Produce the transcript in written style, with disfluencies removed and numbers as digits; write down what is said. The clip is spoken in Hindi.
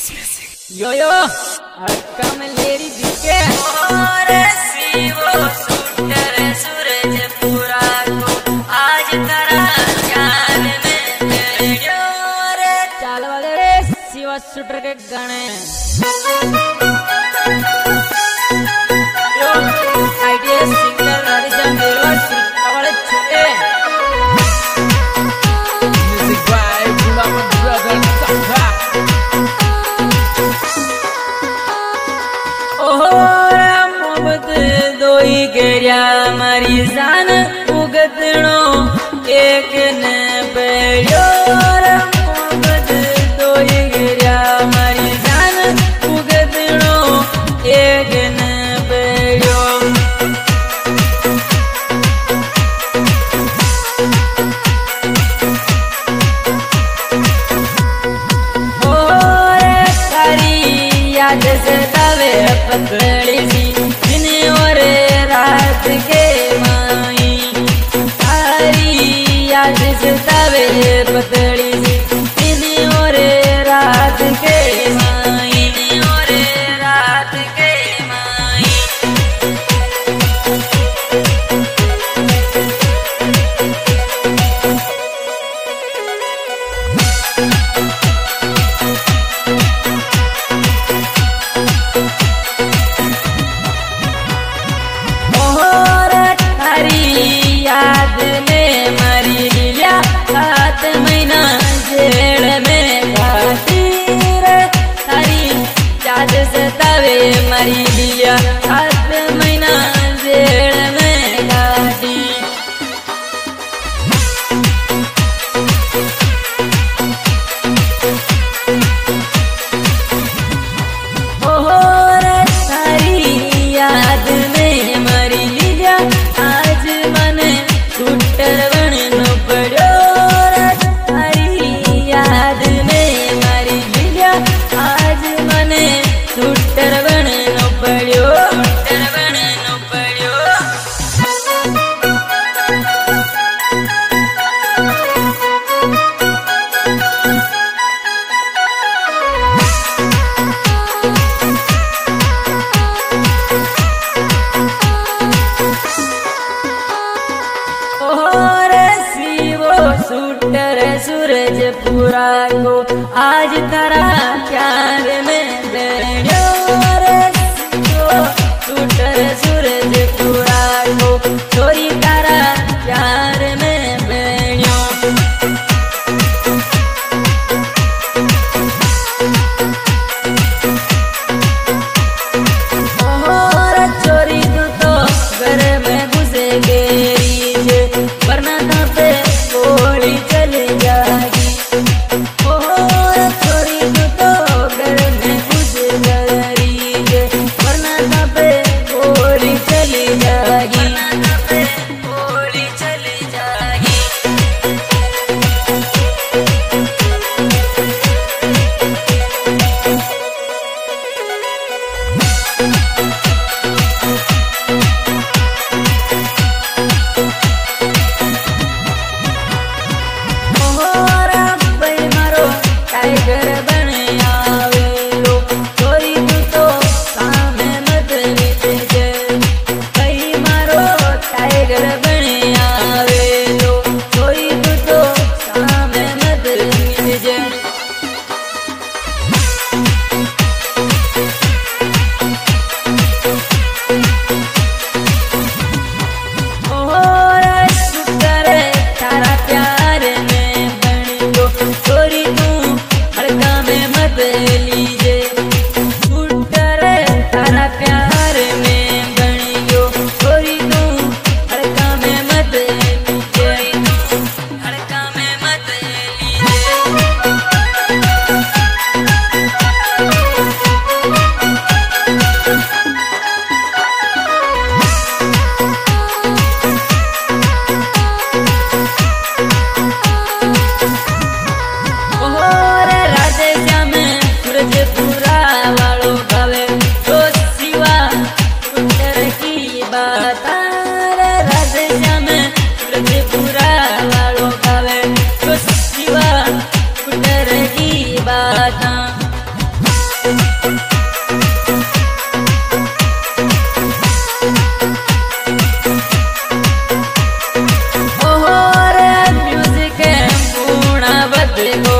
यो यो हड़का में लेडी दिखे और सीवो सूटर सूरज पूरा को आज तेरा जान में यो रे चाल वाले सीवा सूटर के गाने यो आइडिया सिंगर राजन देवस वाले छोटे म्यूजिक बाय गुलाम ब्रदर संघा गेरिया मारी जान उगतनो एक न बेड़ो मोहब्बत दोई गेरिया मारी जान उगतनो एक न बेड़ो और तारी याद से तवे पतली सी रात के माई तारी याद सतावे पतली सी और रात के माई और रात के माई याद में मरी लिया 7 महीना जेल में घाटी रे तारी याद सतावे मरी लिया 7 महीना जेल में घाटी और तारी याद में मरी लिया आज मन टूटर बननो पड़ो तारी याद में मारी लिया आज मने टूटर बननो पड़ो टूटर बननो पड़ो सूटर सूरज पूरा को आज तारा प्यार में बेड़ो रे सूटर सूरज पूरा को छोरी तारा प्यार में बेड़ो और छोरी तो घर में घुसे गेरी वरना पे गोली चली जाएगी और छोरी तो घर में घुस गई वरना पे गोली चली जाएगी गोली चली जाएगी टाइगर बने आवे लो छोरी तो सामने मत नीचे कई मारो टाइगर बने आवे लो छोरी तो सामने मत नीचे और शुक्र तारा प्यार में बन गो छोरी हड़का में मत लीजे छूटर तारा प्यार में बनी गो छोरी तू हड़का में मत लीजे हड़का में मत लीजे पूरा वालों गावे तो सिवा सुंदर की बात राधे श्याम पूरा वालों गावे तो सिवा सुंदर की बात देवो